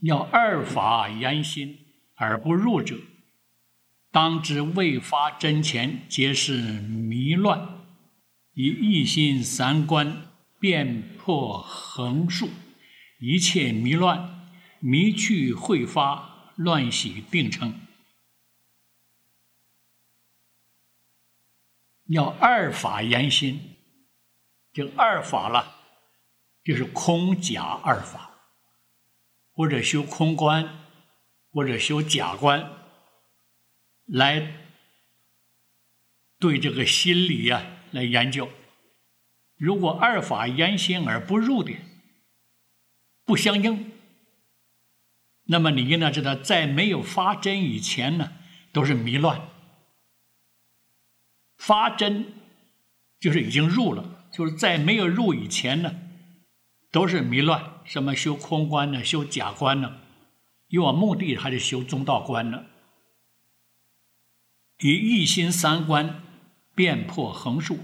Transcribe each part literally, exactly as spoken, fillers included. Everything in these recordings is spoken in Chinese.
要二法言心而不入者，当知未发真前，皆是迷乱，以一心三观遍破横竖，一切迷乱，迷去会发，乱喜定称。要二法言心，这个二法了，就是空假二法，或者修空观，或者修假观，来对这个心理啊来研究。如果二法言心而不入的，不相应，那么你应当知道，在没有发真以前呢，都是迷乱。发真就是已经入了，就是在没有入以前呢，都是迷乱。什么修空观呢，修假观呢，因为我目的还是修中道观呢。以一心三观遍破横竖，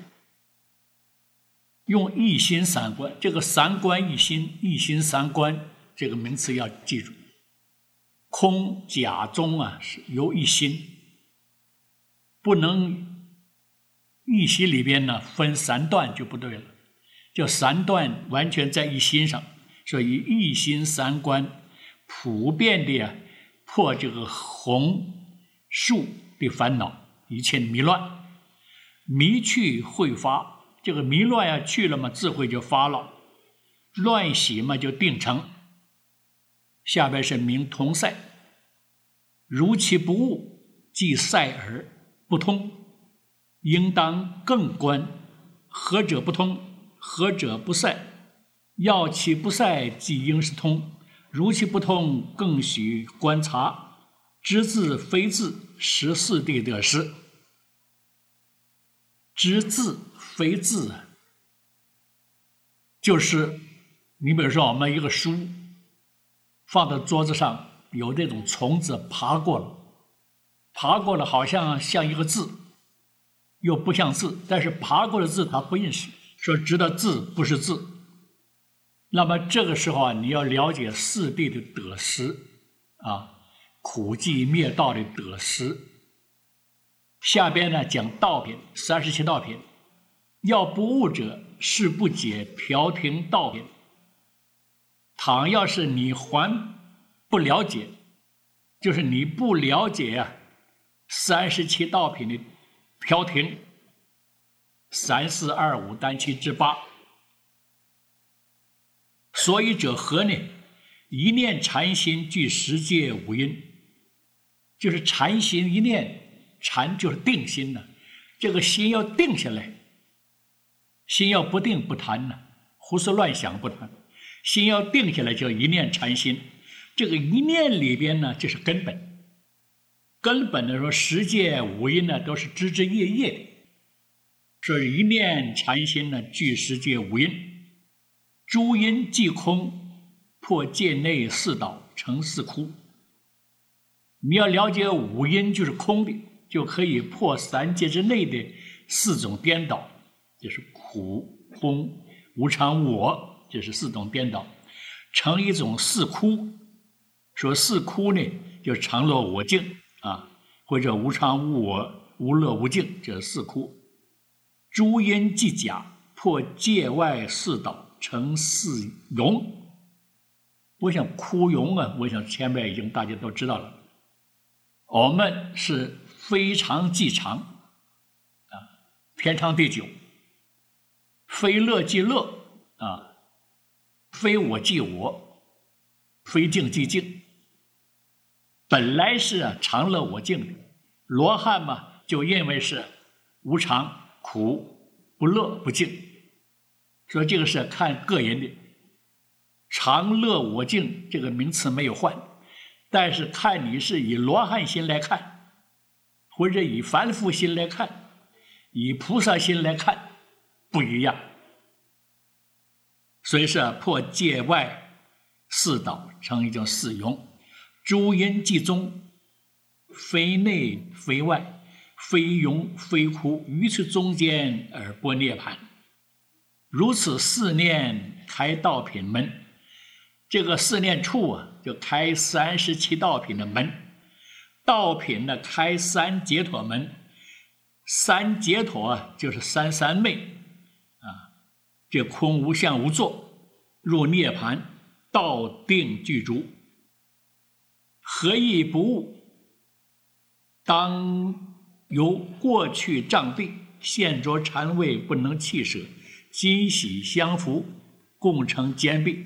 用一心三观，这个三观一心，一心三观这个名词要记住。空假中啊是由一心，不能一心里边呢分三段就不对了，就三段完全在一心上，所以一心三观普遍的啊破这个横竖的烦恼，一切迷乱，迷去会发，这个迷乱呀去了嘛，智慧就发了，乱喜嘛就定成。下边是明同塞，如其不悟，即塞而不通，应当更观，何者不通，何者不塞？要其不塞，即应是通；如其不通，更须观察。知字非字，识四谛得失。知字非字，就是你比如说我们一个书放到桌子上，有这种虫子爬过了，爬过了好像像一个字，又不像字，但是爬过的字它不认识，说知道字不是字。那么这个时候啊，你要了解四谛的得失啊，苦寂灭道的得失。下边呢讲道品，三十七道品，要不悟者，是不解调停道品。倘要是你还不了解，就是你不了解啊三十七道品的调停，三四二五单七至八。所以者何呢？一念禅心具十界五因，就是禅心一念，禅就是定心呢。这个心要定下来，心要不定不谈呢，胡思乱想不谈。心要定下来叫一念禅心，这个一念里边呢，这是根本。根本的说，十界五因呢都是枝枝叶叶的，所以一念禅心呢具十界五因。诸因即空，破界内四倒，成四窟。你要了解五因就是空的，就可以破三界之内的四种颠倒，就是苦、空、无常、我，这是四种颠倒，成一种四窟。说四窟呢，就常乐我净啊，或者无常无我、无乐无净，这是四窟。诸因即假，破界外四倒，成四庸。我想窟庸啊，我想前面已经大家都知道了。我们是非常即常啊，天长地久；非乐即乐啊，非我即我，非静即静。本来是啊常乐我净的，罗汉嘛就认为是无常、苦、不乐、不净。所以这个是看个人的，常乐我净这个名词没有换，但是看你是以罗汉心来看，或者以凡夫心来看，以菩萨心来看，不一样。所以是破界外四倒，成一种四庸。诸因即中，非内非外，非庸非窟，于此中间而不涅槃。如此四念开道品门， 这个四念处啊，就开三十七道品的门，道品呢开三解脱门，三解脱啊就是三三昧啊，这空无相无作，入涅盘，道定具足，何以不悟？当由过去障蔽，现着禅位不能弃舍，今喜相扶，共成坚壁。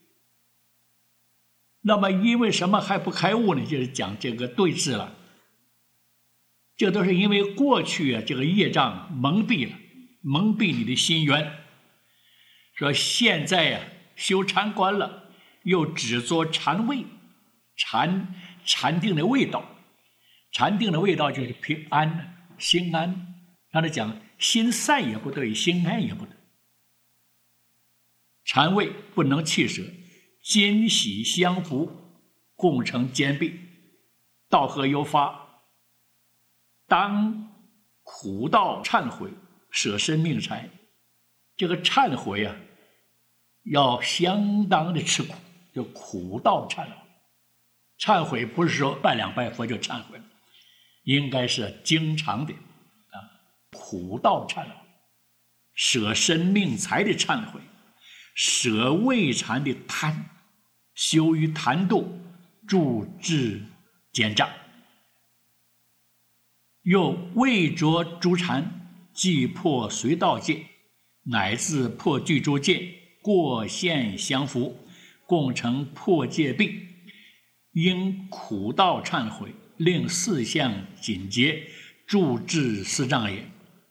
那么因为什么还不开悟呢？就是讲这个对峙了。这都是因为过去啊这个业障蒙蔽了，蒙蔽你的心源。说现在啊修禅观了，又只做禅味，禅禅定的味道，禅定的味道就是平安心安。让他讲心散也不对，心安也不对。禅味不能弃舍，今喜相扶，共成坚壁。道何忧发？当苦道忏悔，舍身命财。这个忏悔啊，要相当的吃苦，就苦道忏悔。忏悔不是说拜两拜佛就忏悔了，应该是经常的啊，苦道忏悔，舍身命财的忏悔，舍未禅的贪，修于坛度，助至减障。又未着诸禅，即破随道界，乃至破具诸界，过现相扶，共成破戒壁。因苦道忏悔，令四相紧结，助至四障也。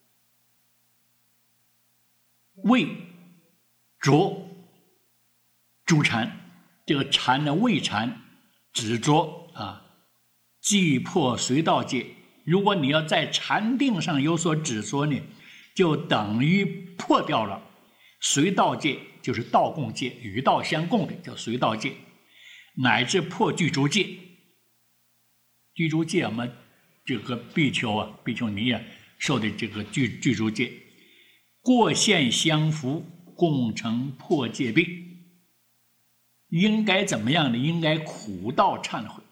未着诸禅，这个禅呢，未禅只着啊，即破随道界。如果你要在禅定上有所执着呢，就等于破掉了随道界，就是道共界，与道相共的叫随道界，乃至破具足界。具足界我们这个比丘啊、比丘尼啊受的这个具具足界，过现相扶，共成破戒壁。应该怎么样呢？应该苦道忏悔。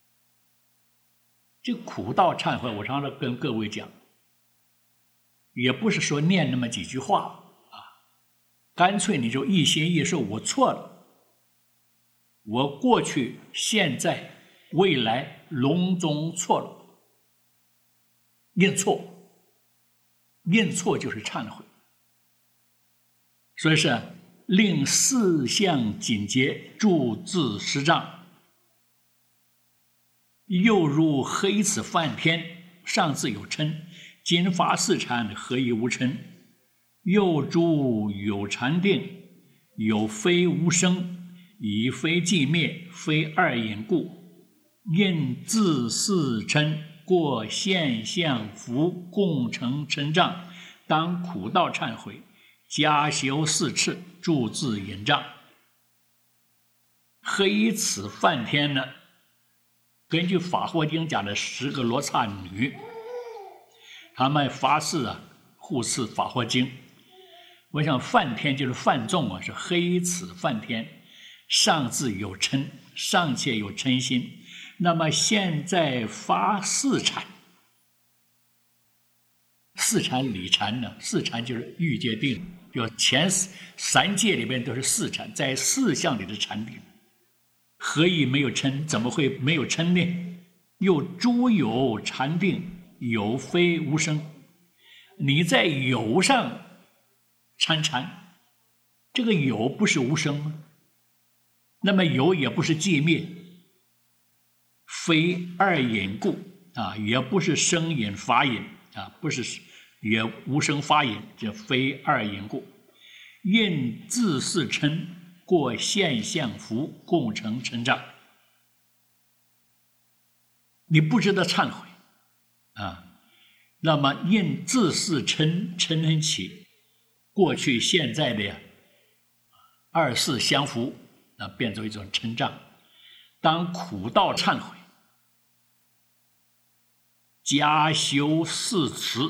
这苦道忏悔，我常常跟各位讲，也不是说念那么几句话啊，干脆你就一心一受，我错了，我过去、现在、未来隆中错了，认错，认错就是忏悔。所以是令四相紧结，助自十障。又如黑此梵天，上自有嗔，今发四禅，何以无嗔？又诸有禅定，有非无生，以非寂灭，非二隐故，因自四嗔，过现象福，共成嗔障，当苦道忏悔，加修四次，助自隐障。黑此梵天呢，根据《法华经》讲的十个罗刹女，他们发誓啊，护持《法华经》。我想梵天就是梵众啊，是黑此梵天，上自有嗔，尚且有嗔心。那么现在发四禅，四禅理禅呢？四禅就是欲界定，就前三界里边都是四禅，在四相里的禅定。何以没有嗔？怎么会没有嗔呢？又诸有禅定，有非无生。你在有上参禅，这个有不是无生吗？那么有也不是寂灭，非二隐故啊，也不是生隐法隐啊，不是也无生法隐，这非二隐故。因自是嗔，过现象福，共成嗔障。你不知道忏悔啊，那么因自是嗔，嗔恨起，过去现在的呀二世相符，那变作一种嗔障。当苦道忏悔，加修四慈，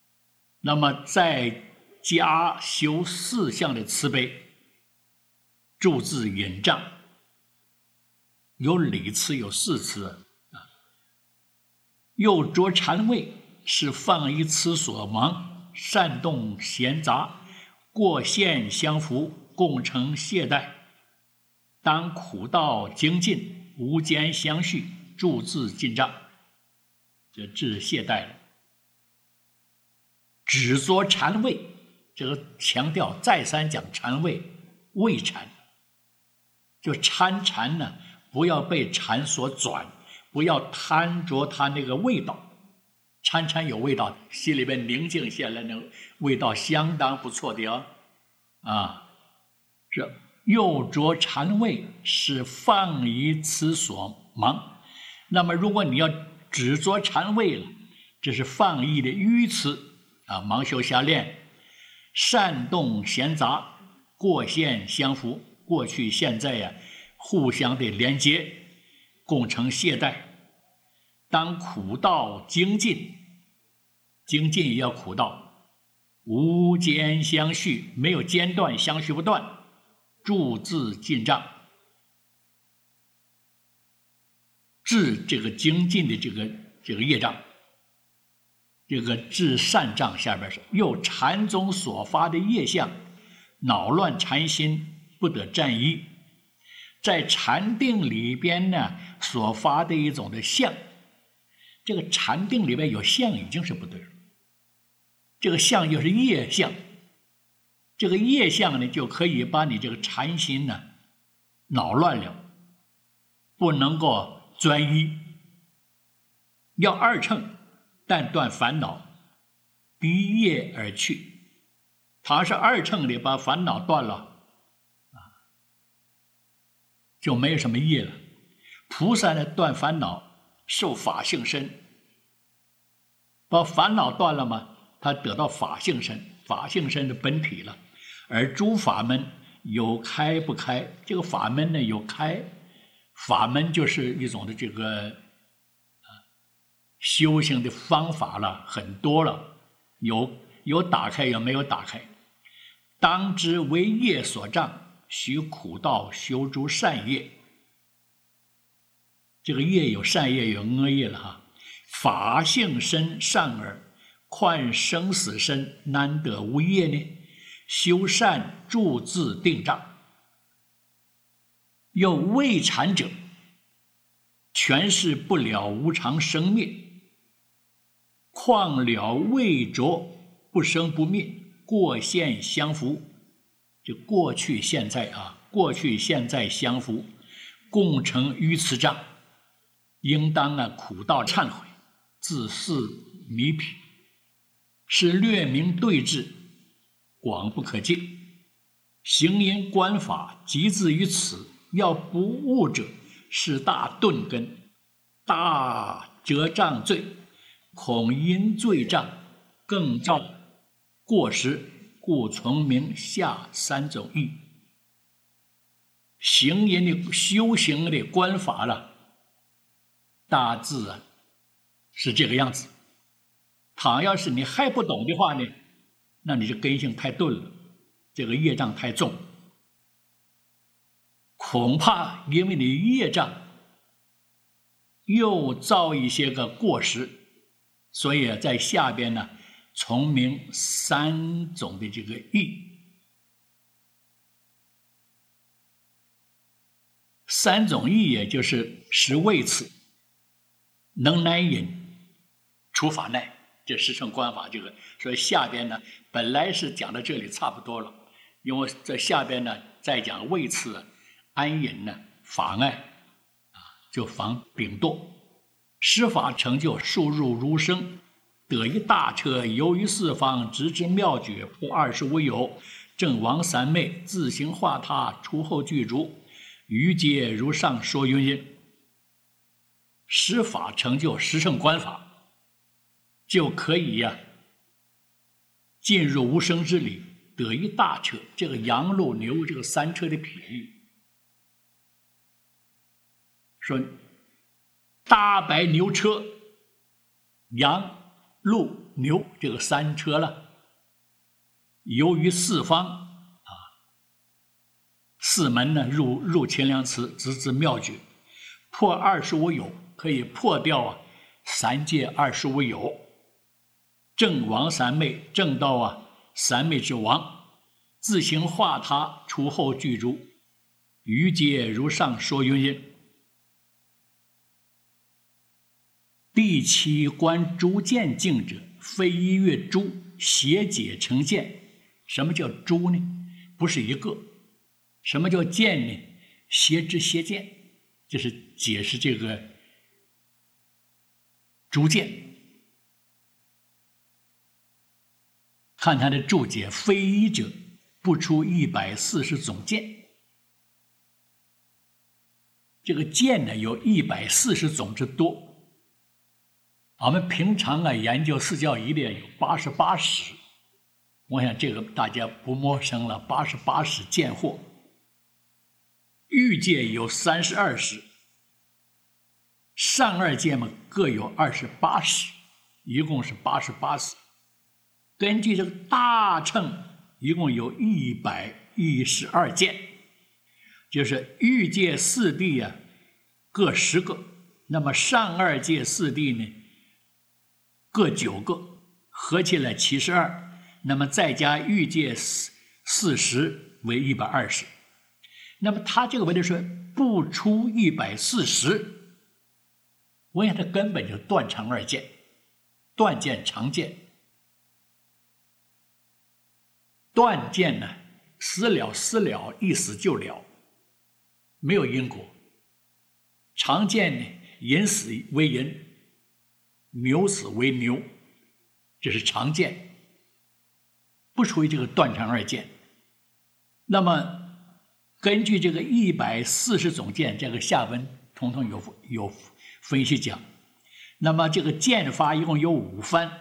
那么再加修四项的慈悲。 铸字引杖，有礼词有四词啊。又着禅位，是放逸此所忙，善动闲杂，过线相扶，共成懈怠。当苦道精进，无间相续，铸字进账。这字懈怠了。只着禅位，这个强调再三讲禅位，味禅。就参禅呢，不要被禅所转，不要贪着它那个味道。参禅有味道，心里边宁静下来，那个味道相当不错的哦。啊，这又着禅位，是放逸此所忙。那么如果你要只着禅位了，这是放逸的愚词啊，忙修瞎练，善动闲杂，过线相扶，过去现在呀、啊，互相的连接，共成懈怠。当苦道精进，精进也要苦道，无间相续，没有间断，相续不断，铸字进账。治这个精进的这个这个业障，这个治善障下边是又禅宗所发的业相，恼乱禅心，不得占一。在禅定里边呢，所发的一种的相，这个禅定里边有相已经是不对了。这个相就是业相，这个业相呢，就可以把你这个禅心呢恼乱了，不能够专一。要二乘，但断烦恼，离业而去。倘是二乘的把烦恼断了，就没有什么业了。菩萨呢，断烦恼，受法性身，把烦恼断了嘛，他得到法性身，法性身的本体了。而诸法门有开不开，这个法门呢有开，法门就是一种的这个修行的方法了，很多了，有有打开，有没有打开。当知为业所障，须苦道修诸善业。这个业有善业有恶业了哈。法性身善耳，况生死身，难得无业呢？修善铸字定障。又未禅者，全是不了无常生灭，况了未着不生不灭，过现相扶。就过去现在啊，过去现在相扶，共成愚痴障。应当啊苦道忏悔，自是弥彼，是略明对治，广不可尽。行因观法即自于此，要不悟者，是大钝根，大折障罪，恐因罪障更造过失，故从明下三种义。行因的修行的观法了，大致啊是这个样子。倘要是你还不懂的话呢，那你这根性太钝了，这个业障太重，恐怕因为你业障又造一些个过失，所以在下边呢从明三种的这个义。三种义也就是实为此，能耐隐，除法耐，这十乘观法这个。所以下边呢本来是讲到这里差不多了，因为在下边呢再讲为此安隐呢法爱啊，就防丙堕。施法成就数入如生，得一大车，游于四方，直至妙觉，破二十无有，正王三昧，自行化他，出后具足，余皆如上说云云。施法成就十乘观法，就可以呀、啊、进入无生之理，得一大车。这个羊鹿牛这个三车的比喻，说大白牛车，羊鹿牛这个三车了，游于四方啊， 四门呢入入秦梁祠，直至妙举，破二十五有，可以破掉啊三界二十五有。正王三昧，正道啊三昧之王，自行化他，除后具足，余皆如上说云云。第七观诸见境者，非一月诸，邪解成见。什么叫诸呢？不是一个。什么叫见呢？邪知邪见，这是解释这个诸见。看他的注解，非一者，不出一百四十种见。这个见呢，有一百四十种之多。我们平常啊研究四教一列有八十八识，我想这个大家不陌生了。八十八识见惑，欲界有三十二识，上二界嘛各有二十八识，一共是八十八识。根据这个大乘，一共有一百一十二见，就是欲界四谛啊各十个，那么上二界四谛呢各九个，合起来七十二，那么再加欲界四十为一百二十。那么他这个问题说不出一百四十，我想他根本就断常二见，断见常见。断见呢，死了死了，一死就了，没有因果。常见呢，人死为人，牛死为牛，这是常见，不属于这个断常二见。那么根据这个一百四十种见，这个下文统统有有分析讲。那么这个见法一共有五番，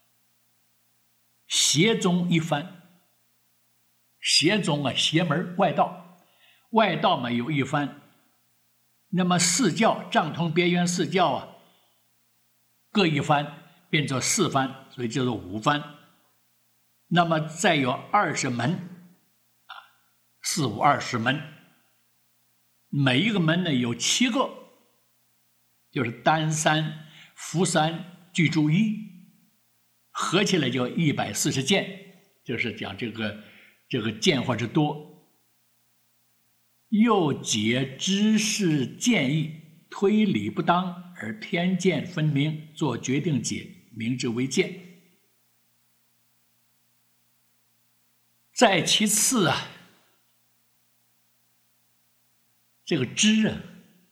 邪宗一番。邪宗啊，邪门外道，外道嘛有一番。那么四教，藏通边缘四教啊，各一番，变作四番，所以叫做五番。那么再有二十门啊，四五二十门，每一个门呢有七个，就是单三、伏三、具足一，合起来就一百四十见，就是讲这个。这个见惑之多，又解知识见义，推理不当而偏见分明，做决定解，明之为见。再其次啊，这个知啊，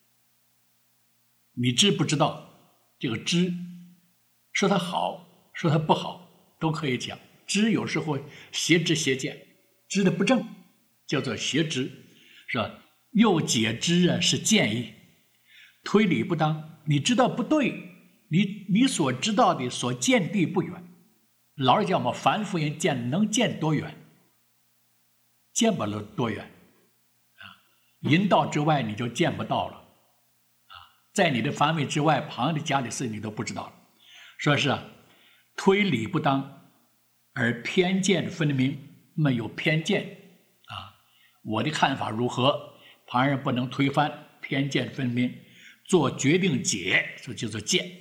你知不知道？这个知，说它好，说它不好，都可以讲。知有时候邪知邪见。知的不正，叫做邪知，是吧？又解知啊是见义，推理不当，你知道不对，你你所知道的所见地不远。老实讲嘛，凡夫人见能见多远？见不了多远啊！淫道之外你就见不到了啊，在你的范围之外，旁的家里事你都不知道了。说是啊，推理不当而偏见分明。那么有偏见啊，我的看法如何，旁人不能推翻，偏见分明，做决定解，这就叫做见。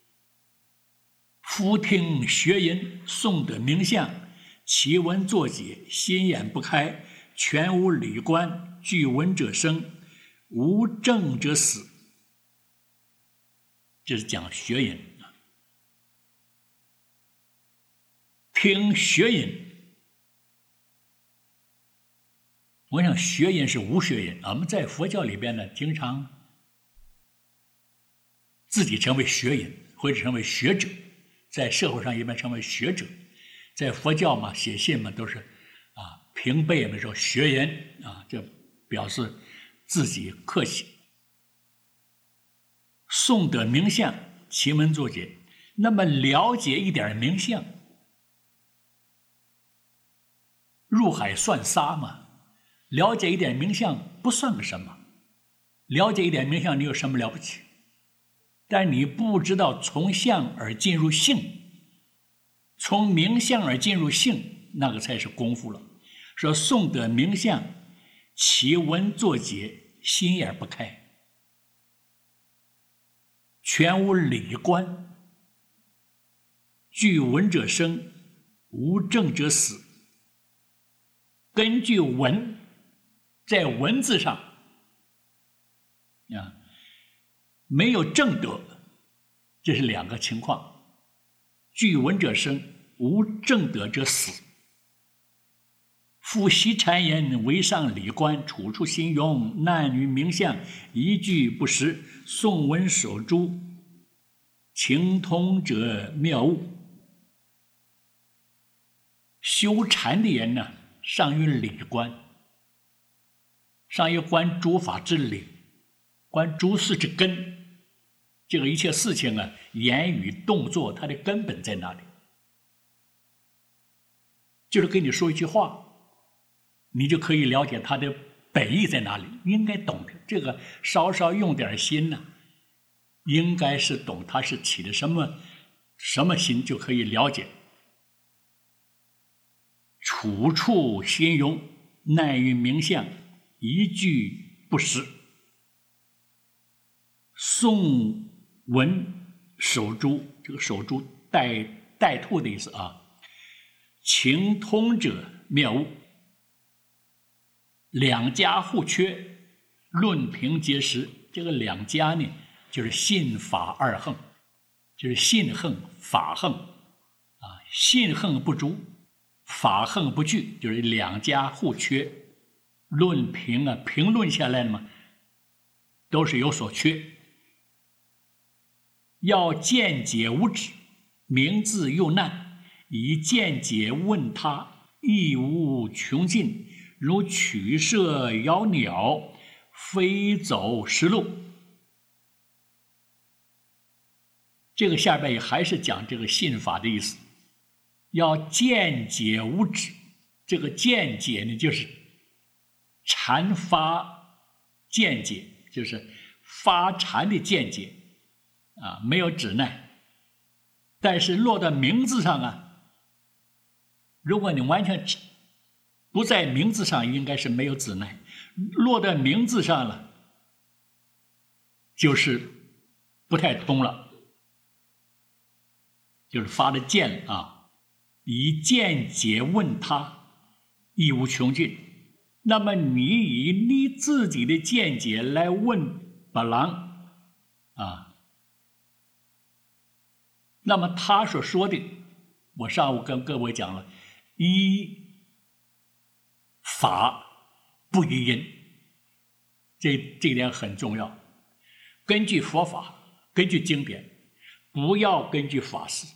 夫听学人，诵得名相，其文作解，心眼不开，全无理观，据闻者生，无证者死。这是讲学人，听学人。我想学人是无学人，我们在佛教里边呢，经常自己成为学人，或者成为学者，在社会上一般成为学者。在佛教嘛，写信嘛都是啊平辈们说学人啊，就表示自己客气。诵得名相，奇门作解，那么了解一点名相，入海算沙嘛。了解一点名相不算个什么，了解一点名相你有什么了不起？但你不知道从相而进入性，从名相而进入性，那个才是功夫了。说诵得名相， 其文作解，心眼不开，全无理观。据文者生，无证者死。根据文，在文字上啊，没有正德，这是两个情况。据文者生，无正德者死。夫习谗言，为上礼观，处处心庸，难于名相，一句不实。宋文守诸，情通者谬误。修禅的人呢，善于理观，善于观诸法之理，观诸事之根。这个一切事情啊，言语动作，它的根本在哪里？就是跟你说一句话，你就可以了解它的本意在哪里，应该懂的。这个稍稍用点心呢、啊，应该是懂它是起的什么什么心，就可以了解。处处心庸，难于名相，一句不实。宋文守诸，这个守诸带带兔的意思啊。情通者谬误，两家互缺，论评皆实。这个两家呢，就是信法二横，就是信横法横啊，信横不足，法横不具，就是两家互缺。论评啊，评论下来嘛，都是有所缺。要见解无止，名字又难，以见解问他，亦无穷尽。如取舍杳鸟，飞走失路。这个下边还是讲这个信法的意思。要见解无止，这个见解呢，就是禅发见解，就是发禅的见解啊，没有止耐。但是落到名字上啊，如果你完全不在名字上，应该是没有止耐。落到名字上了，就是不太通了，就是发的见啊。以见解问他，亦无穷尽。那么你以你自己的见解来问巴郎啊，那么他所说的，我上午跟各位讲了，依法不依因，这这一点很重要。根据佛法，根据经典，不要根据法师。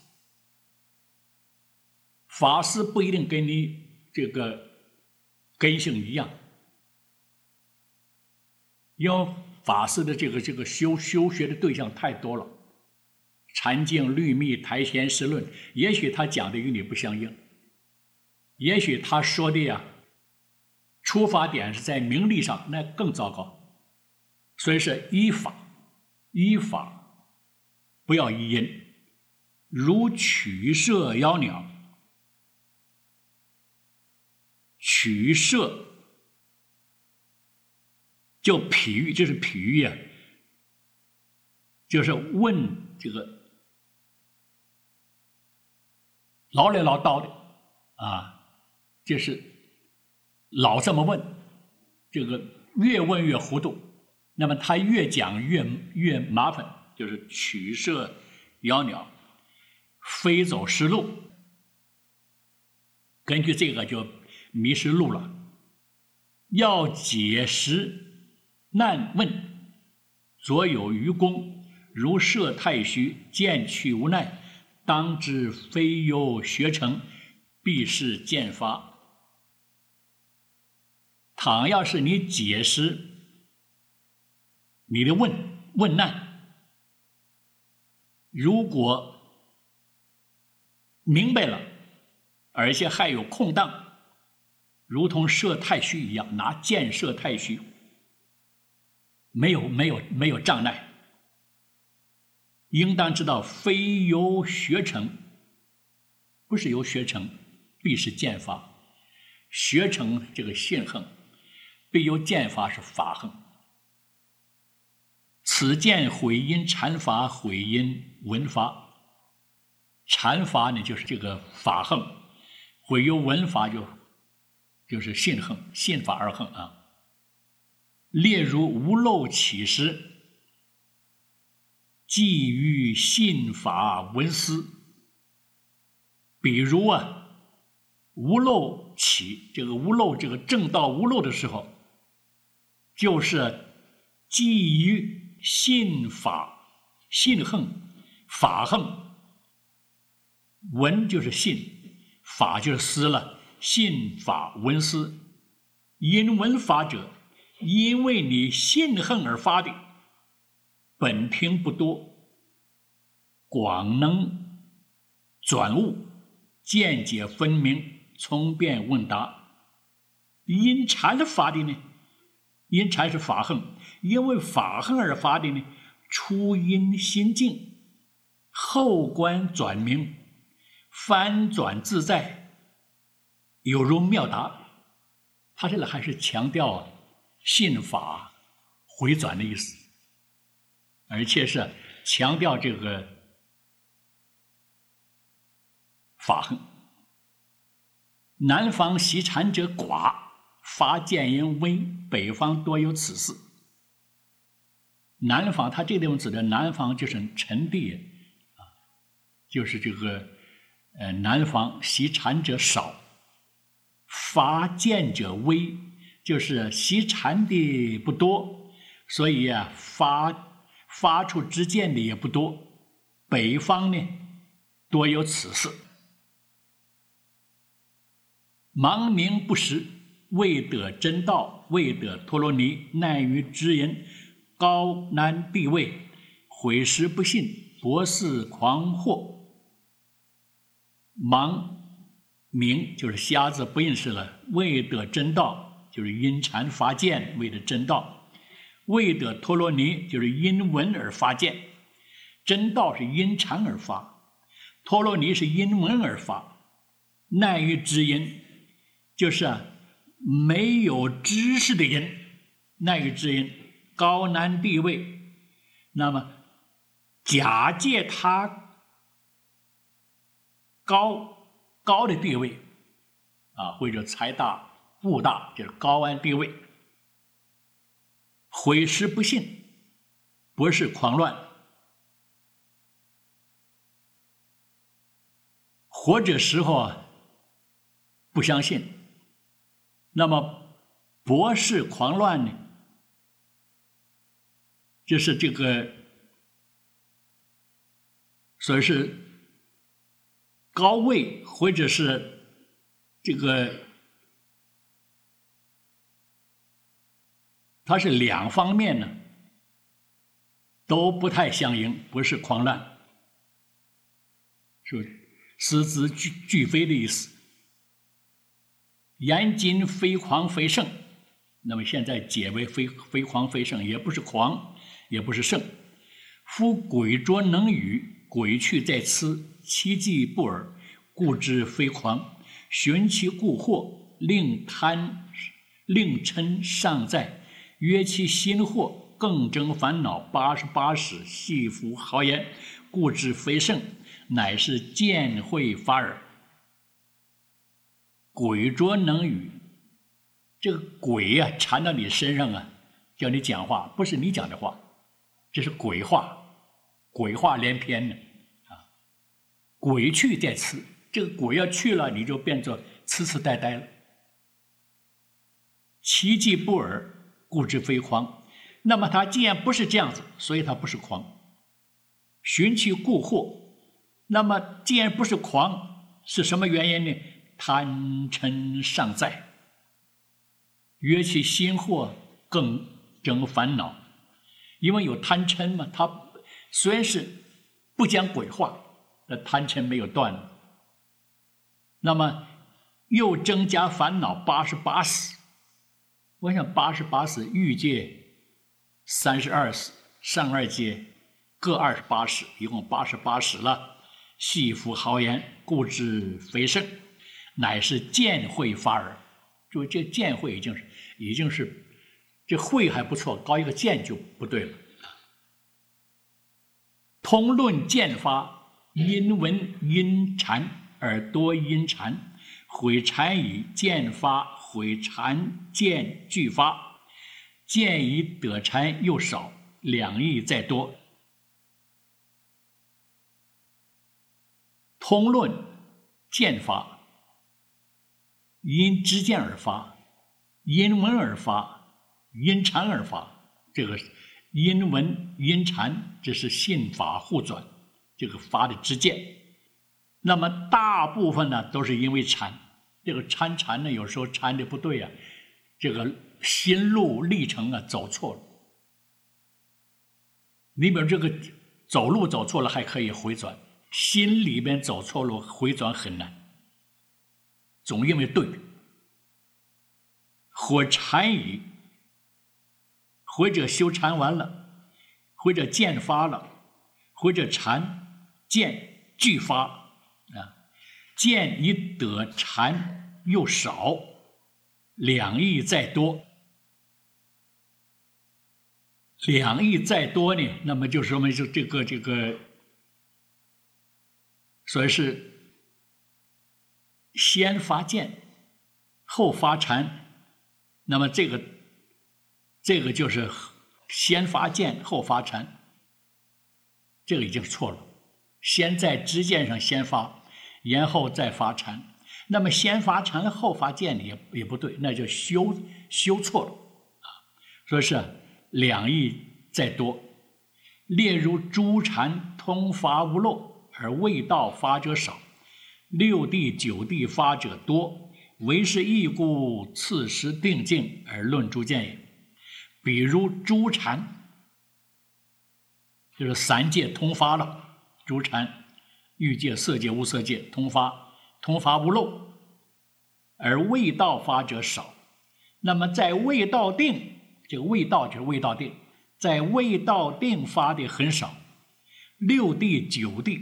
法师不一定跟你这个根性一样，因为法师的这个这个修修学的对象太多了，禅经、律密、台前释论，也许他讲的与你不相应，也许他说的呀，出发点是在名利上，那更糟糕。所以是依法，依法，不要依因。如取舍杳鸟。取舍就譬喻，这是譬喻啊，就是问这个老来老叨的啊，就是老这么问，这个越问越糊涂，那么他越讲越越麻烦，就是取舍杳鸟，飞走失路。根据这个就迷失路了。要解实难问，左有愚公，如设太虚，见去无奈，当知非有学成，必是见发。倘要是你解释你的问问难，如果明白了，而且还有空档，如同射太虚一样，拿箭射太虚，没有没有没有障碍。应当知道，非由学成，不是由学成，必是见发。学成这个信横， 必有见法是法横。此见毁因禅法，毁因文法。禅法呢，就是这个法横；毁由文法就就是信横，信法而横啊。列如无漏起时，寄于信法文思。比如啊，无漏起，这个无漏，这个正道无漏的时候，就是基于信法，信横，法横，文就是信，法就是思了，信法文思。因文法者，因为你信横而发的，本听不多，广能转悟，见解分明，聪辩问答。因禅发的呢，因禅是法横，因为法横而发的呢，初因心静，后观转明，翻转自在，有如妙答。他这里还是强调信法回转的意思，而且是强调这个法横。南方习禅者寡，发见因微，北方多有此事。南方，他这个地方指的南方就是陈地啊，就是这个呃南方习禅者少，发见者微，就是习禅的不多，所以啊发发出知见的也不多。北方呢多有此事。盲明不实，未得真道，未得陀罗尼，难于知人，高难地位，毁实不信，博士狂惑。盲明就是瞎子不认识了，未得真道就是因禅发见，未得真道，未得陀罗尼就是因闻而发见，真道是因禅而发，陀罗尼是因闻而发，难于知人就是啊没有知识的人，难于知人，高难地位。那么假借他高高的地位啊，或者财大物大，就是高安地位，毁实不信，博士狂乱，活着时候啊不相信。那么博士狂乱呢，就是这个所以是高位或者是这个它是两方面呢都不太相应，不是狂乱，是失之俱俱非的意思。言今非狂非圣，那么现在解为非非狂非圣，也不是狂，也不是圣。夫鬼拙能语，鬼去在此，其迹不耳，故知非狂。寻其故惑，令贪令嗔尚在，约其心惑，更争烦恼，八十八使，细服豪言，故知非圣，乃是见慧法耳。鬼拙能语，这个鬼啊缠到你身上啊，叫你讲话，不是你讲的话，这是鬼话，鬼话连篇呢啊！鬼去在此，这个鬼要去了，你就变作痴痴呆呆了。其迹不耳，故知非狂。那么他既然不是这样子，所以他不是狂。寻其故惑，那么既然不是狂，是什么原因呢？贪嗔尚在，约其心惑，更争烦恼。因为有贪嗔嘛，他虽然是不讲鬼话，那贪嗔没有断，那么又增加烦恼八十八使。我想八十八使，欲界三十二使，上二界各二十八使，一共八十八使了。细服豪言，故知非圣，乃是见慧法耳。注意，这见慧已经是已经是这会还不错，高一个见就不对了。通论见发，因闻因禅而多因禅，毁禅以见发，毁禅见俱发，见以得禅又少，两义再多。通论见发，因知见而发，因闻而发，因禅而发。这个因闻因禅，这是信法互转，这个发的知见。那么大部分呢都是因为禅，这个参禅呢有时候禅的不对啊，这个心路历程啊走错了。你比如这个走路走错了还可以回转，心里边走错路回转很难，总因为对。或禅矣，或者修禅完了，或者见发了，或者禅见俱发啊，见以得禅又少，两义再多。两义再多呢，那么就说明是这个这个，所以是先发见，后发禅。那么这个这个就是先发见后发禅，这个已经错了。先在知见上先发，然后再发禅。那么先发禅后发见也也不对，那就修修错了啊。所以是两义再多。列如诸禅通发无漏，而未道发者少；六地九地发者多，唯是义故，次时定境而论诸见也。比如诸禅，就是三界通发了，诸禅欲界、色界、无色界通发，通发无漏，而未道发者少。那么在未道定，这个未道就是未道定，在未道定发的很少。六地九地，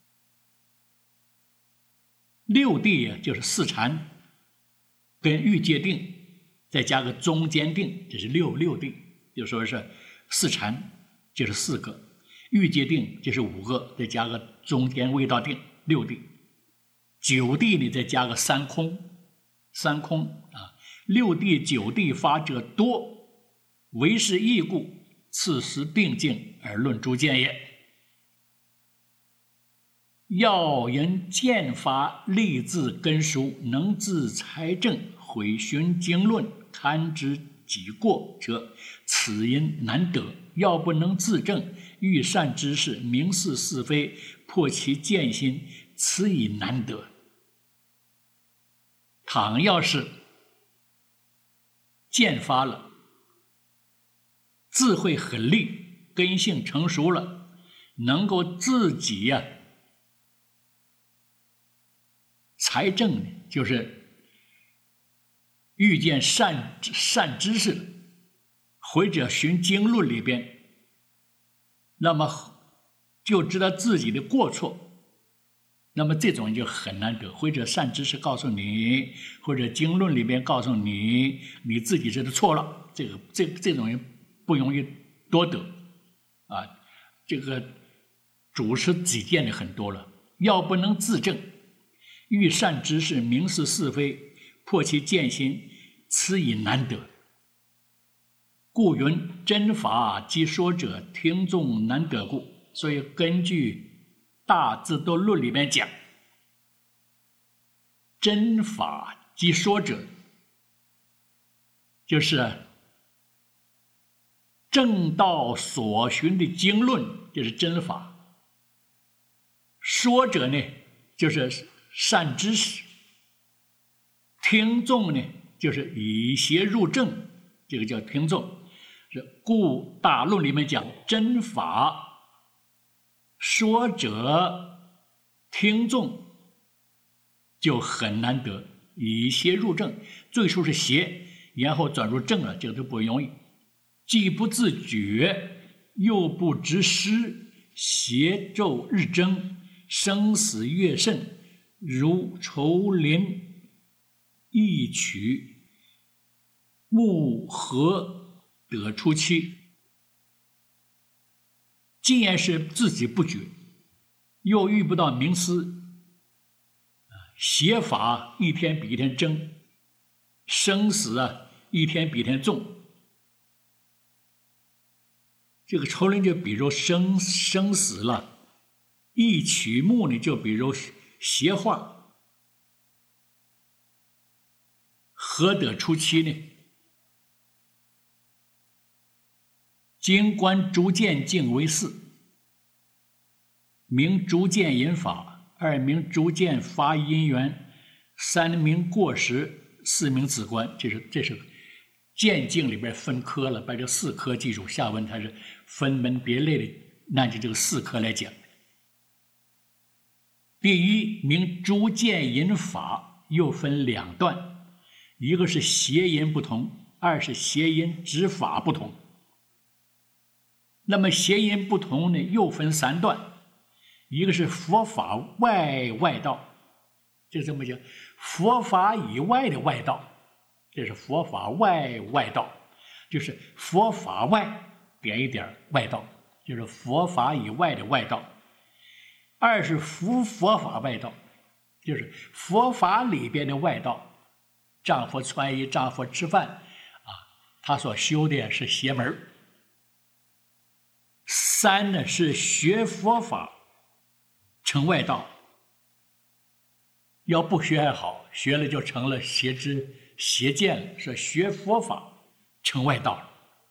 六地就是四禅跟欲界定，再加个中间定，这是六六地，就说是四禅就是四个，欲界定就是五个，再加个中间未道定，六地。九地呢再加个三空，三空啊，六地九地发者多，唯是义故，次时定境而论诸见也。要因见发立自根熟，能自裁正，毁循经论，堪知己过者，此因难得。要不能自正，欲善知识，明是是非，破其见心，此以难得。倘要是见发了，智慧很利，根性成熟了，能够自己呀、啊财政就是遇见善善知识，或者寻经论里边，那么就知道自己的过错，那么这种就很难得。或者善知识告诉你，或者经论里边告诉你，你自己知道错了，这个这这种人不容易多得啊。这个主持己见的很多了，要不能自正。欲善知识，明是是非，破其见心，此以难得。故云真法即说者，听众难得故。所以根据大智度论里面讲，真法即说者，就是正道所循的经论，就是真法。说者呢，就是善知识。听众呢，就是以邪入正，这个叫听众。故大论里面讲真法说者听众就很难得，以邪入正，最初是邪，然后转入正了，这个都不容易。既不自觉，又不知失，邪咒日增，生死越甚，如愁林一曲， 木合得出期。既然是自己不觉，又遇不到名师，邪法一天比一天增，生死啊一天比一天重。这个仇人就比如生生死了，一曲目呢就比如邪化，何得出期呢？经观逐渐境为四，名逐渐引法，二名逐渐发因缘，三名过时，四名止观。这是这是渐境里边分科了，把这四科记住，下文它是分门别类的按照这个四科来讲。第一名逐渐引法又分两段，一个是邪因不同，二是邪因止法不同。那么邪因不同呢，又分三段，一个是佛法外外道，就这么讲，佛法以外的外道，这是佛法外外道，就是佛法外点一点外道，就是佛法以外的外道。二是佛佛法外道，就是佛法里边的外道，丈夫穿衣，丈夫吃饭啊，他所修的是邪门。三呢是学佛法成外道，要不学还好，学了就成了邪知邪见了，是学佛法成外道了。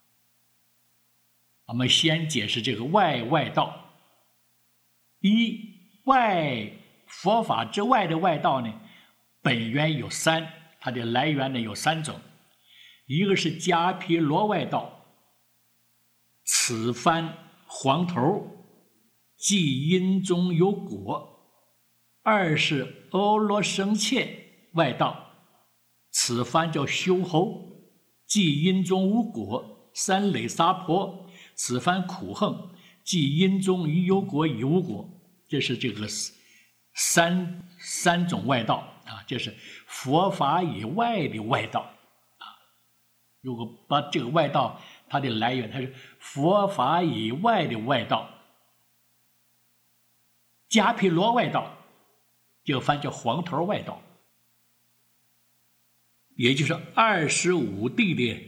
我们先解释这个外外道。一，外佛法之外的外道呢，本源有三，它的来源呢有三种，一个是迦毗罗外道，此番黄头，即因中有果；二是欧罗生切外道，此番叫修猴，即因中无果；三累沙婆，此番苦横，即因中已有果已无果。这是这个三三种外道啊，这是佛法以外的外道啊。如果把这个外道它的来源，它是佛法以外的外道。迦毗罗外道就翻叫黄头外道，也就是二十五地的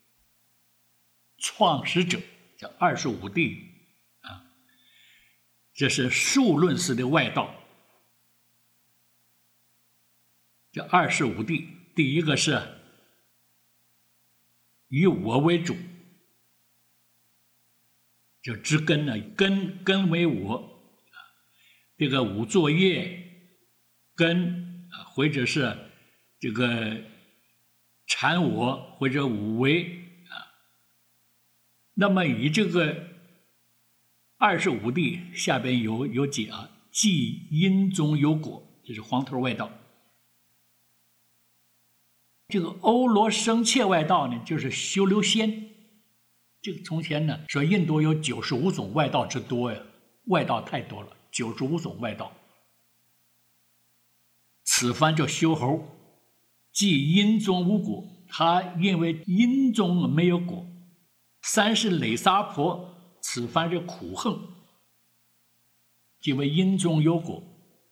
创始者，叫二十五地啊。这是数论式的外道，这二十五地，第一个是以我为主，就知根呢，根根为我，这个五作业根或者是这个禅我或者五为啊。那么以这个二十五地下边有有解啊，即因中有果，这是黄头外道。这个欧罗生切外道呢，就是修流仙。这个从前呢说印度有九十五种外道之多呀，外道太多了，九十五种外道。此番叫修猴，即因中无果，他因为因中没有果。三是累沙婆，此番是苦横，即为因中有果，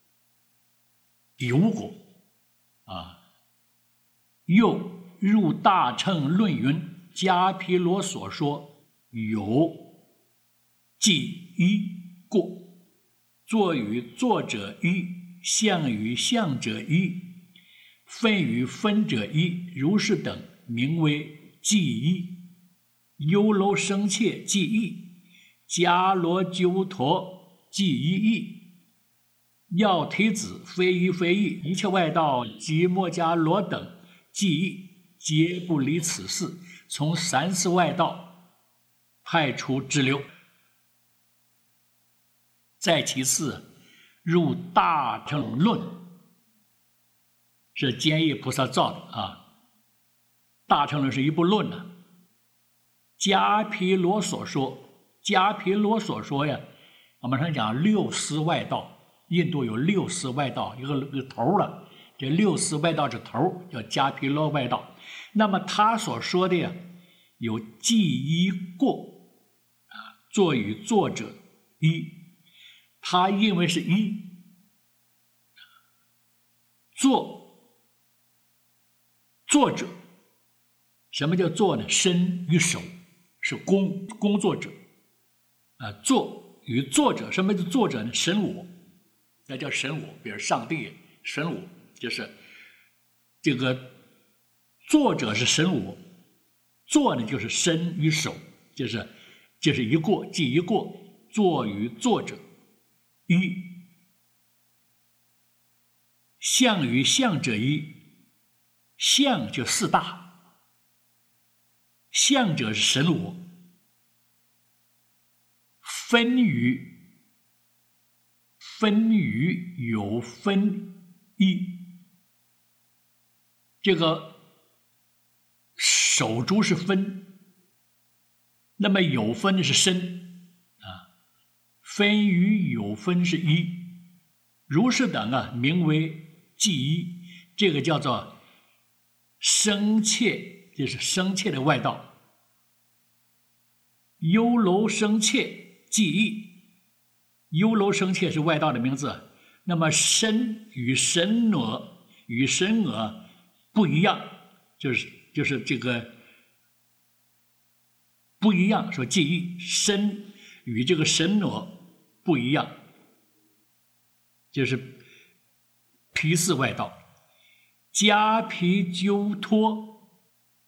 有果啊。又入大乘论云：迦毗罗所说有，即一过，作与作者一，相与相者一，分与分者一，如是等名为即一。优楼生切即一，迦罗鸠陀即一义，药提子非一非一，一切外道及摩迦罗等即一，皆不离此事，从三世外道派出支流。再其次，入大乘论，是坚叶菩萨造的啊。大乘论是一部论呢、啊。迦毗罗所说，迦毗罗所说呀，我们常讲六师外道，印度有六师外道，一个一个头了，这六师外道之头叫迦毗罗外道。 那么他所说的呀，有记一过啊，作与作者一，他认为是一，作作者，什么叫作呢？身与手是工工作者啊，作与作者，什么叫作者呢？神我，那叫神我，比如上帝神我，就是这个作者是神我，作呢就是身与手，就是就是一过即一过，作与作者一，相与相者一，相就四大，相者是神我，分与分与有分一，这个手足是分，那么有分是身啊，分与有分是一，如是等啊，名为记一，这个叫做生切，就是生切的外道。优楼生切记忆，优楼生切是外道的名字。那么身与神我与神我不一样，就是就是这个不一样。说记忆身与这个神我不一样，就是皮四外道。迦毗鸠托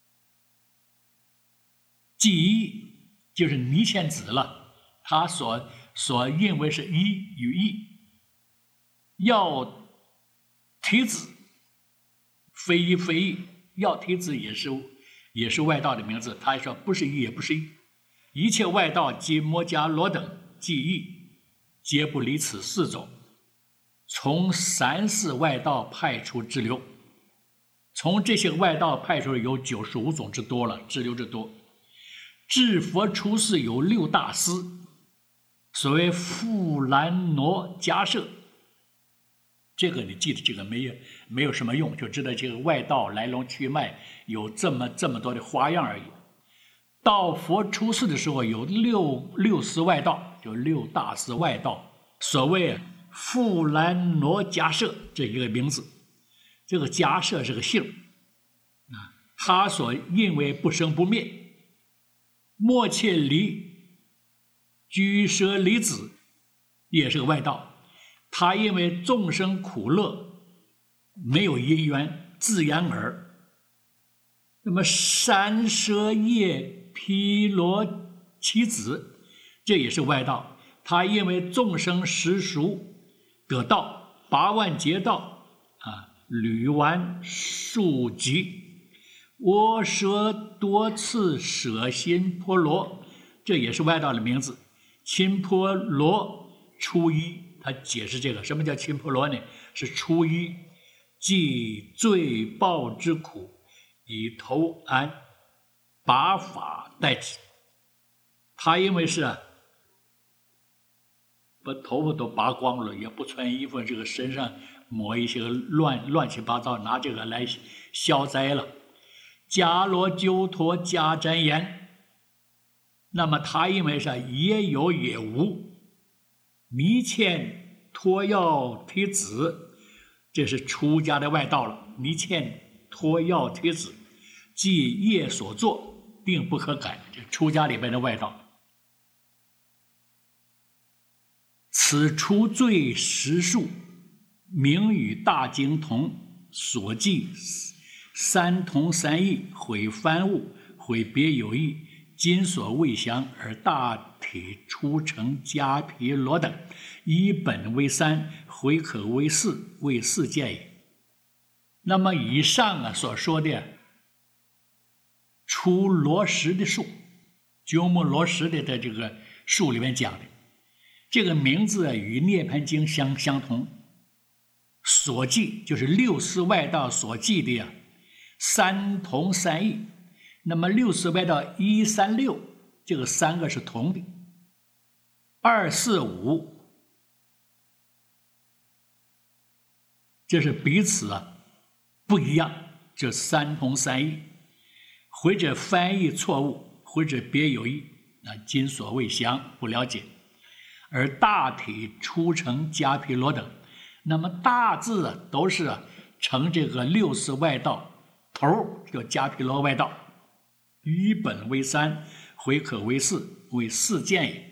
记忆，就是尼仙子了，他所所认为是一与一。要提子非一非一，要提子也是也是外道的名字，他说不是一也不是一，一切外道及摩迦罗等记忆，皆不离此四种，从三世外道派出之流，从这些外道派出有九十五种之多了，支流之多。至佛出世有六大师，所谓富兰挪迦舍，这个你记得，这个没有没有什么用，就知道这个外道来龙去脉有这么这么多的花样而已。到佛出世的时候有六六师外道，就六大师外道，所谓富兰挪迦舍这一个名字，这个迦舍是个姓啊，他所认为不生不灭。莫切离居舍离子也是个外道，他因为众生苦乐没有因缘，自然而。那么三舍叶毗罗其子，这也是外道，他因为众生实熟得道，八万劫道啊，履完数集。我舍多次舍心婆罗，这也是外道的名字。亲婆罗初一，他解释这个什么叫亲婆罗呢？是初一，即罪报之苦，以头安，拔法代之。他因为是把头发都拔光了，也不穿衣服，这个身上抹一些乱乱七八糟，拿这个来消灾了。迦罗鸠陀迦旃延，那么他因为是也有也无，弥欠托药提子，这是出家的外道了。弥欠托药提子，即业所作，定不可改，这出家里边的外道。此除罪实数，名与大经同，所记三同三异，毁藩物，毁别有异，今所未详，而大体出成迦毗罗等，以本为三，回可为四，为四见也。那么以上啊所说的出罗什的数，鸠摩罗什的在这个数里面讲的这个名字与涅槃经相相同，所记就是六师外道所记的呀、啊。三同三异，那么六师外道一三六，这个三个是同的，二四五，这是彼此啊不一样，这三同三异。 或者翻译错误，或者别有意，啊，今所未详，不了解。而大体出成迦毗罗等，那么大致啊都是啊成这个六世外道，头叫迦毗罗外道，于本为三，回可为四，为四见也。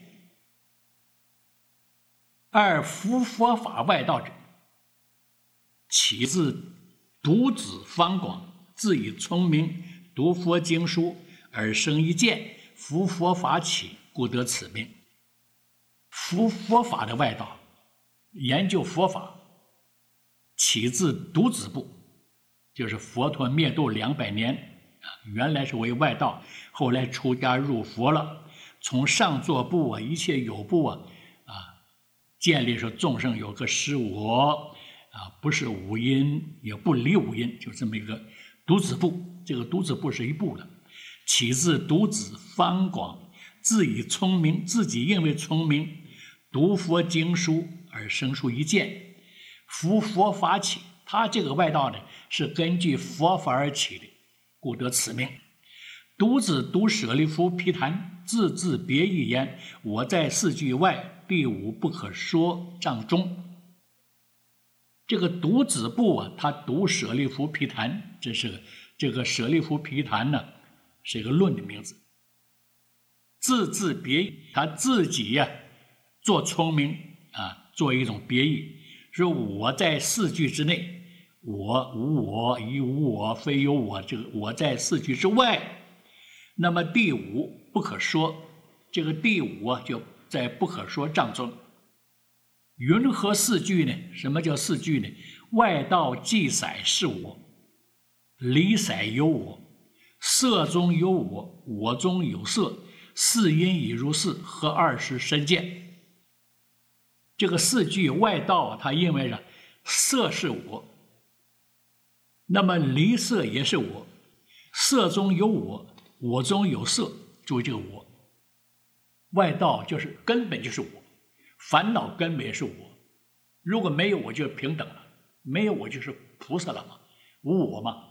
二伏佛法外道者，起自独子方广，自以聪明，读佛经书而生一见，伏佛法起，故得此名。伏佛法的外道，研究佛法，起自独子部，就是佛陀灭度两百年啊，原来是为外道，后来出家入佛了。从上座部啊，一切有部啊，啊，建立说众生有个实我啊，不是五阴，也不离五阴，就这么一个独子部。这个独子部是一部的，起自独子方广，自以聪明，自己因为聪明，读佛经书而生出一见，伏佛法起。他这个外道呢，是根据佛法而起的，故得此名。独子读舍利弗毗昙，字字别一言，我在四句外，第五不可说障中。这个独子部啊，他读舍利弗毗昙，这是这个舍利弗毗昙呢，是一个论的名字。字字别义，他自己呀、啊、做聪明啊，做一种别义，说我在四句之内，我无我，亦无我，非有我，这个我在四句之外。那么第五不可说，这个第五啊，就在不可说障中。云何四句呢？什么叫四句呢？外道寂色是我，离色有我，色中有我，我中有色，四因已如是，合二十身见。这个四句外道他认为呢，色是我，那么离色也是我，色中有我，我中有色，注意这个我。外道就是根本就是我，烦恼根本也是我。如果没有我就平等了，没有我就是菩萨了嘛，无我嘛。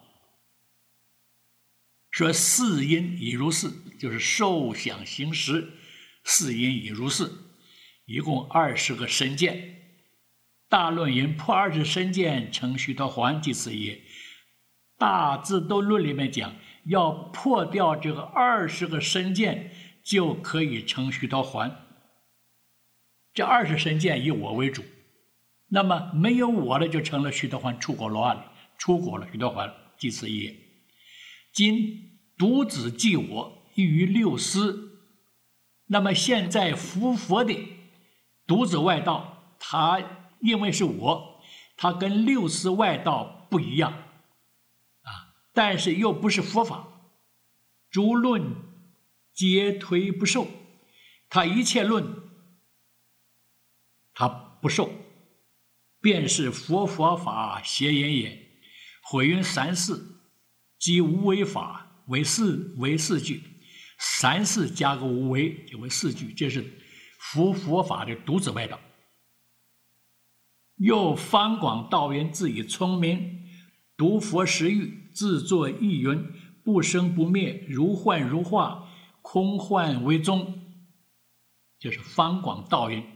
说四因已如是，就是受想行识，四因已如是，一共二十个身见。大论云破二十身见，成须陀洹，即此也。大智度论里面讲，要破掉这个二十个身见，就可以成须陀洹。这二十身见以我为主，那么没有我的就成了须陀洹，出果罗汉了，出果了须陀洹，即此也。今独子即我，异于六师。那么现在伏佛的独子外道，他因为是我，他跟六师外道不一样啊，但是又不是佛法，诸论皆推不受，他一切论他不受，便是佛佛法邪淫也。毁云三世，即无为法为四为四句，三世加个无为就为四句，这是伏佛法的独子外道。又方广道云，自以聪明，读佛识喻，自作意云，不生不灭，如幻如化，空幻为宗，就是方广道云。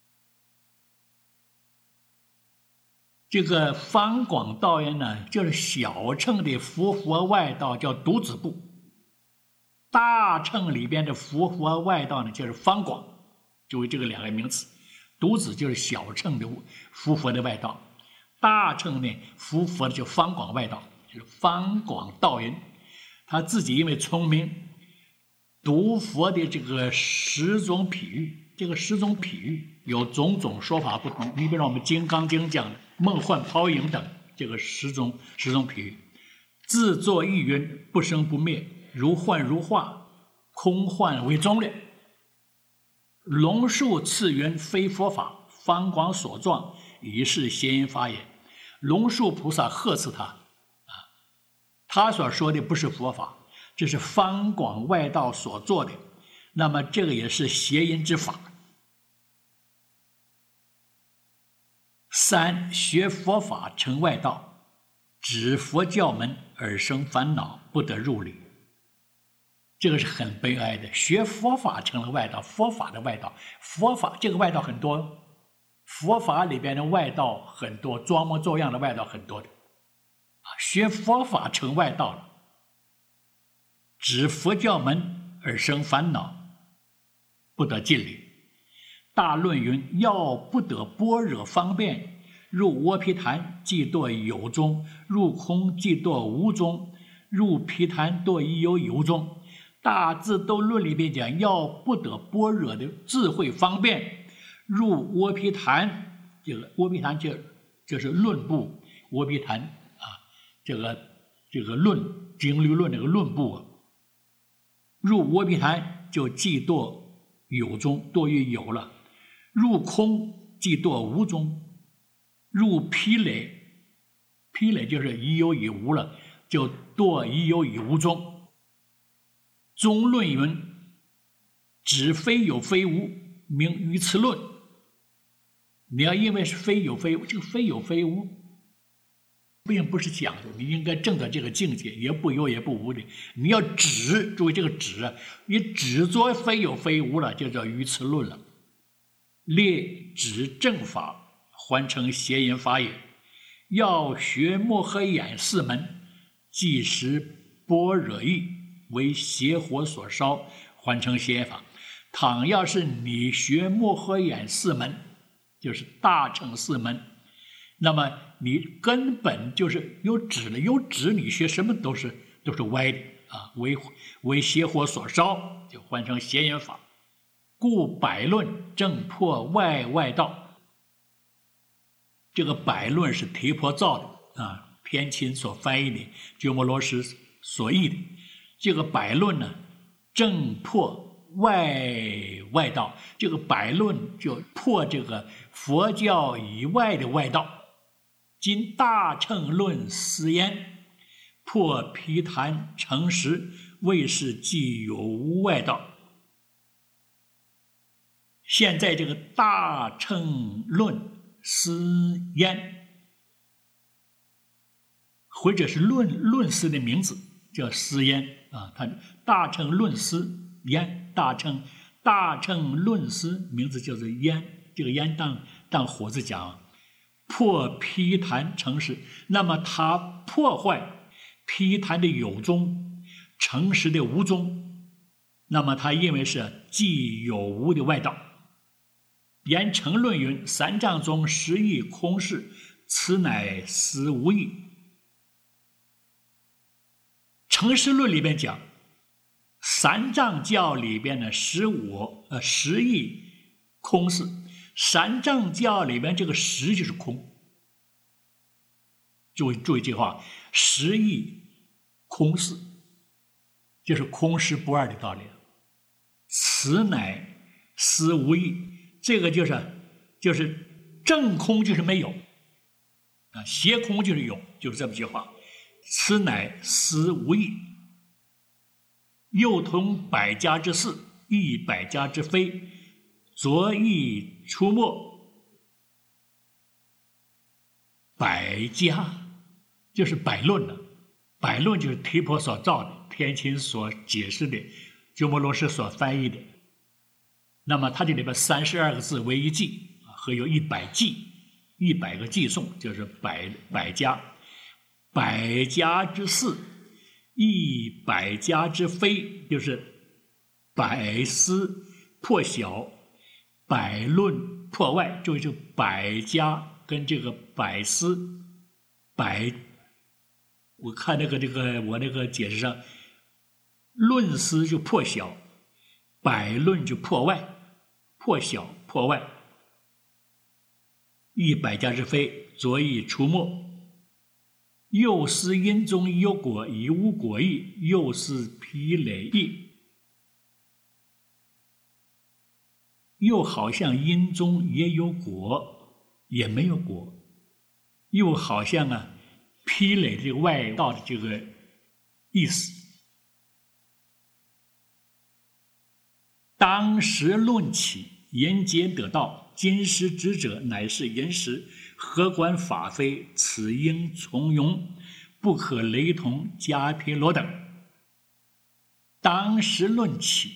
这个方广道云呢，就是小乘的伏佛外道叫独子部，大乘里边的伏佛外道呢就是方广，注意这个两个名词。独子就是小乘的伏佛的外道，大乘呢伏佛的就方广外道，就是方广道云。他自己因为聪明，读佛的这个十种譬喻，这个十种譬喻有种种说法不同。你比如说我们《金刚经》讲梦幻泡影等，这个十种十种譬喻，自作意云，不生不灭，如幻如化，空幻为宗略。龙树次云，非佛法，方广所状，以是邪淫法也。龙树菩萨呵斥他啊，他所说的不是佛法，这是方广外道所做的，那么这个也是邪淫之法。三学佛法成外道，指佛教门而生烦恼，不得入理。 这个是很悲哀的。学佛法成了外道，佛法的外道，佛法这个外道很多，佛法里边的外道很多，装模作样的外道很多的。啊，学佛法成外道了，指佛教门而生烦恼，不得尽理。大论云：要不得般若方便，入窝毗檀即堕有中，入空即堕无中，入毗檀堕亦有有中。大智度论里边讲，要不得般若的智慧方便，入窝毗檀，这个窝毗檀就就是论部，窝毗檀啊，这个这个论经律论这个论部啊，入窝毗檀就即堕有中，堕于有了；入空即堕无中，入毗累，毗累就是已有已无了，就堕已有已无中。中论云：指非有非无，名于此论。你要因为是非有非无，这个非有非无并不是讲的你应该证到这个境界，也不有也不无的。你要指，注意这个指，你指作非有非无了，就叫于此论了。列指正法，还成邪淫法也。要学摩诃眼四门，即识般若义，为邪火所烧，还成邪淫法。倘要是你学摩诃眼四门，就是大乘四门，那么你根本就是有指了，有指你学什么都是都是歪的啊，为为邪火所烧，就换成邪淫法。故百论正破外外道。这个百论是提婆造的啊，天亲所翻译的，鸠摩罗什所译的。这个百论呢，正破外外道。这个百论就破这个佛教以外的外道。今大乘论斯焉，破毗檀诚实，谓是既有无外道。现在这个大乘论斯焉，或者是论论师的名字叫斯焉啊，他大乘论师焉，大乘大乘论师名字叫做焉，这个焉当当火字讲，破毗檀诚实，那么他破坏毗檀的有宗，诚实的无宗，那么他认为是既有无的外道。言成论云：三藏中实义空事，此乃实无义。成实论里边讲，三藏教里边的实我呃实义空事，三藏教里边这个实就是空。注意注意这句话，实义空事就是空实不二的道理。此乃实无义。这个就是就是正空就是没有啊，邪空就是有，就是这么句话。此乃实无义，又同百家之事，亦百家之非，着意出没。百家就是百论了，百论就是提婆所造的，天亲所解释的，鸠摩罗什所翻译的。那么它这里边三十二个字为一偈，和有一百偈，一百个偈颂，就是百百家，百家之事，亦百家之非，就是百思破小，百论破外，就是百家跟这个百思百，我看那个这个我那个解释上，论思就破小，百论就破外。破小破外，亦百家之非，着意出没。又思因中亦有果，亦无果义；又思毗累义，又好像因中也有果，也没有果；又好像啊毗累这个外道的这个意思。当时论起，言皆得道，今时之者，乃是言时。何观法非？此应从容，不可雷同迦毗罗等。 当时论起，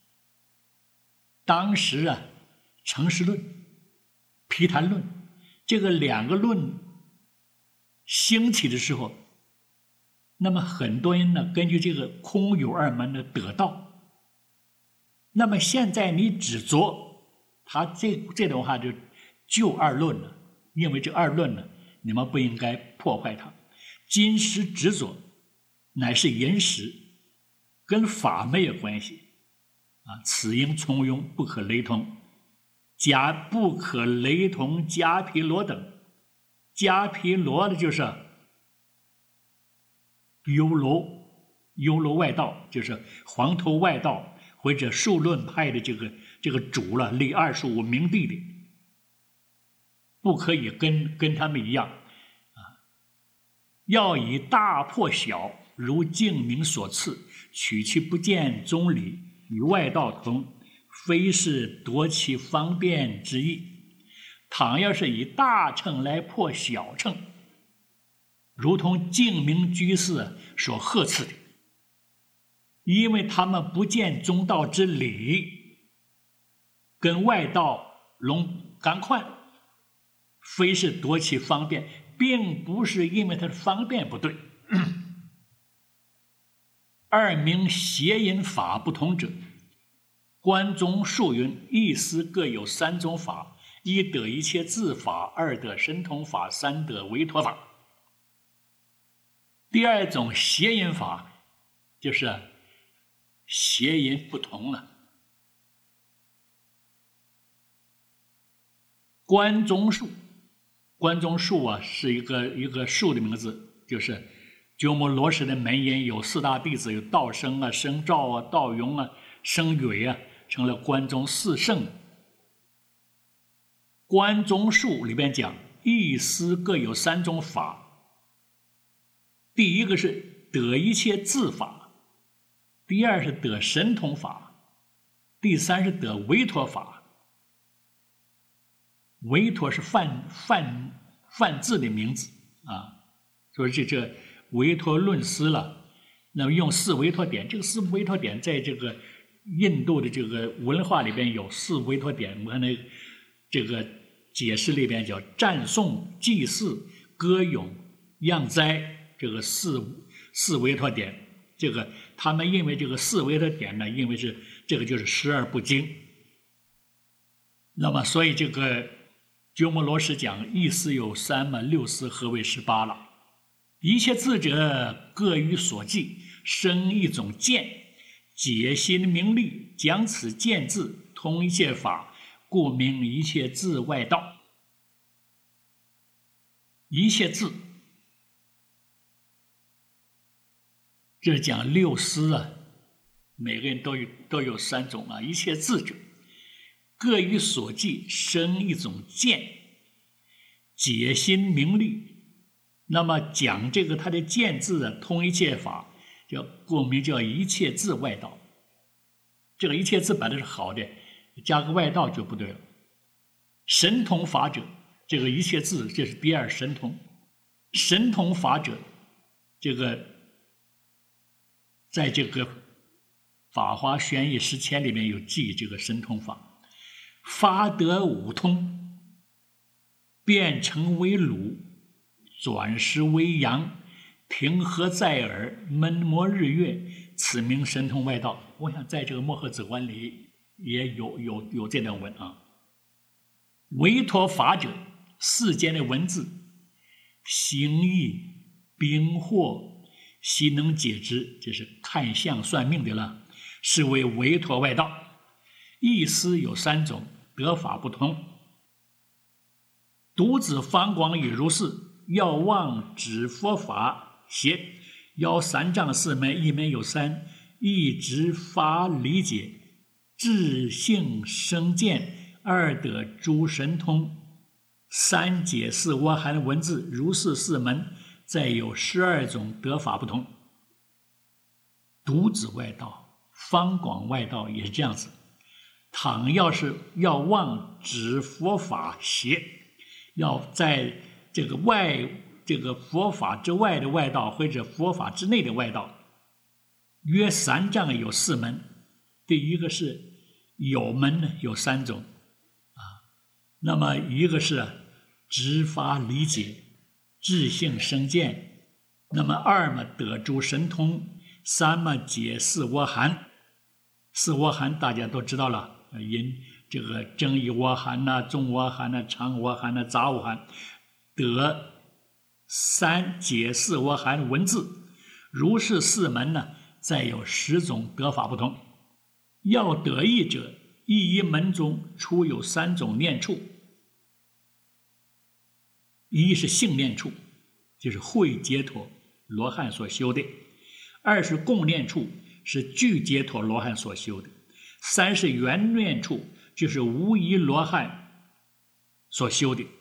当时啊，诚实论、毗昙论，这个两个论兴起的时候，那么很多人呢，根据这个空有二门的得道。那么现在你指着他这这种话就就二论了，因为这二论呢，你们不应该破坏它。今时执着乃是言实，跟法没有关系啊。此应从庸，不可雷同。迦不可雷同迦毗罗等，迦毗罗的就是优罗，优罗外道，就是黄头外道。或者数论派的这个这个主了，立二十五名地的，不可以跟跟他们一样啊！要以大破小，如净明所赐，取其不见宗理，与外道同，非是夺其方便之意。倘要是以大乘来破小乘，如同净明居士所呵斥的。因为他们不见中道之理，跟外道龙赶快，非是夺其方便，并不是因为他的方便不对。二名邪淫法不同者，观中述云：一思各有三种法，一得一切自法，二得神通法，三得维陀法。第二种邪淫法就是邪淫不同了。观中术，观中术啊是一个一个术的名字，就是鸠摩罗什的门人有四大弟子，有道生啊、生赵啊、道永啊、生蕊啊，成了观中四圣。观中术里边讲，一思各有三种法，第一个是得一切自法。第二是得神通法，第三是得维陀法。维陀是梵梵梵字的名字啊，所以这这维陀论师了。那么用四维陀典，这个四维陀典在这个印度的这个文化里边有四维陀典，我看那这个解释里边叫赞颂、祭祀、歌咏、样斋，这个四四维陀典。这个他们认为这个四维陀典呢，因为是这个就是十二部经。那么所以这个鸠摩罗什讲一思有三嘛，六思合为十八了。一切智者各于所记，生一种见，解心明利，讲此见智，通一切法，故名一切智外道。一切智这讲六思啊，每个人都有都有三种啊。一切智者各于所记，生一种见，解心明利。那么讲这个他的见智啊，通一切法，叫故名叫一切智外道。这个一切智本来是好的，加个外道就不对了。神通法者，这个一切智这是第二神通。神通法者，这个在这个《法华玄义十千》里面有记这个神通法，发得五通，变成为鲁，转世为阳，平和在耳，闷摩日月，此名神通外道。我想在这个墨荷子观里也有有有这段文啊。维陀法者，世间的文字，形意、兵惑，悉能解之，这是看相算命的了，是为维陀外道。意思有三种，得法不同。独子方广与如是，要望指佛法邪，邀三藏四门，一门有三，一直发理解，智性生见，二得诸神通，三解释我含文字，如是四门，再有十二种得法不同。独子外道、方广外道也是这样子。倘要是要望指佛法邪，要在这个外这个佛法之外的外道，或者佛法之内的外道， 约三藏有四门，第一个是有门呢，有三种啊，那么一个是直发理解，智性生见，那么二嘛得诸神通，三嘛解四窝含。四窝含大家都知道了，因这个正一窝含呐、中窝含呐、长窝含呐、杂窝含，得三解四窝含文字，如是四门呢，再有十种得法不同。要得意者，一一门中出有三种念处，一是性念处，就是慧解脱罗汉所修的；二是共念处，是具解脱罗汉所修的；三是缘念处，就是无疑罗汉所修的。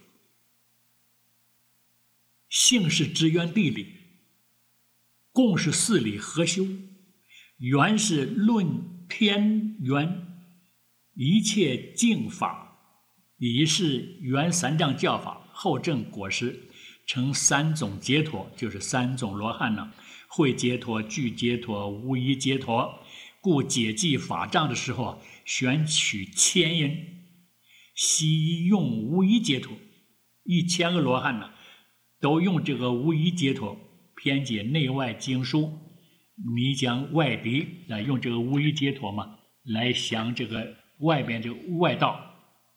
性是知缘地理，共是四理合修，缘是论天缘，一切净法，以是缘三藏教法，后证果实，成三种解脱，就是三种罗汉呢。慧解脱、具解脱、无疑解脱，故解记法藏的时候，选取千人，悉用无疑解脱，一千个罗汉呢，都用这个无疑解脱偏解内外经书，弥将外敌啊，用这个无疑解脱嘛，来想这个外边这个外道。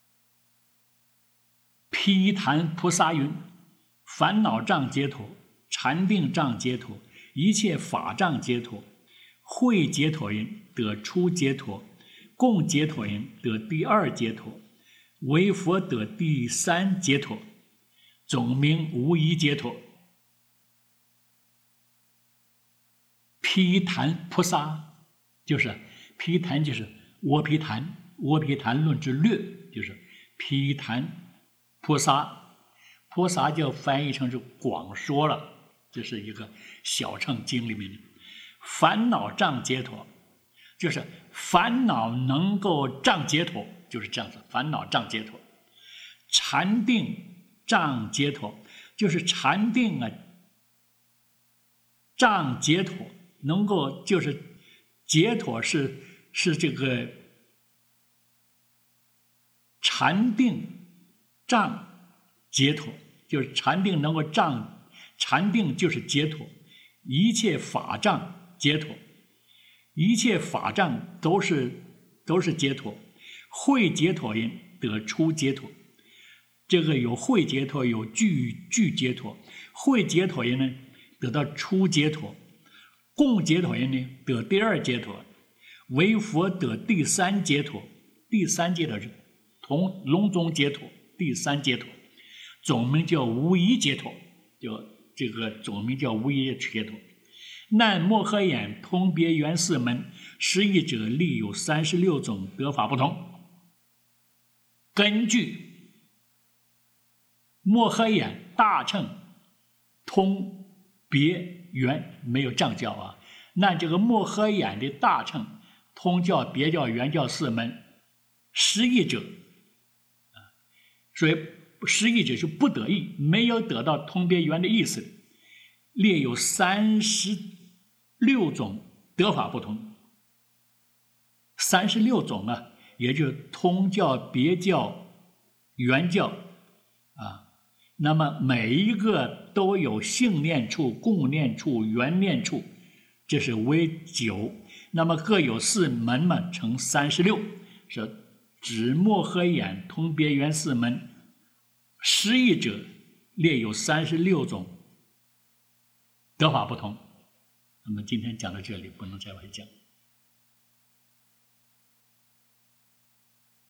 毗昙菩萨云：烦恼障解脱，禅定障解脱，一切法障解脱。慧解脱人得初解脱，共解脱人得第二解脱，唯佛得第三解脱，总名无疑解脱。毗昙菩萨就是毗昙，就是窝毗昙，窝毗昙论之略，就是毗昙菩萨。菩萨就翻译成是广说了，这是一个小乘经里面的。烦恼障解脱，就是烦恼能够障解脱，就是这样子，烦恼障解脱。禅定障解脱，就是禅定啊，障解脱能够就是解脱是是这个禅定障解脱，就是禅定能够障，禅定就是解脱，一切法障解脱，一切法障都是都是解脱。慧解脱人得初解脱，这个有慧解脱，有具具解脱。慧解脱人呢得到初解脱，共解脱人呢得第二解脱，唯佛得第三解脱。第三解脱是同笼中解脱，第三解脱总名叫无疑解脱，就这个总名叫无疑解脱。难摩诃眼通别圆四门，十义者立有三十六种得法不同。根据摩诃眼大乘通别圆没有藏教啊，那这个摩诃眼的大乘通教、别教、圆教四门，十义者啊，所以十义者是不得意，没有得到通别圆的意思，列有三十六种得法不同。三十六种啊，也就是通教、别教、圆教啊。那么每一个都有性念处、共念处、缘念处，这是为九。那么各有四门嘛，成三十六，是指摩诃眼通别圆四门。十义者列有三十六种得法不同。那么今天讲到这里，不能再往下讲。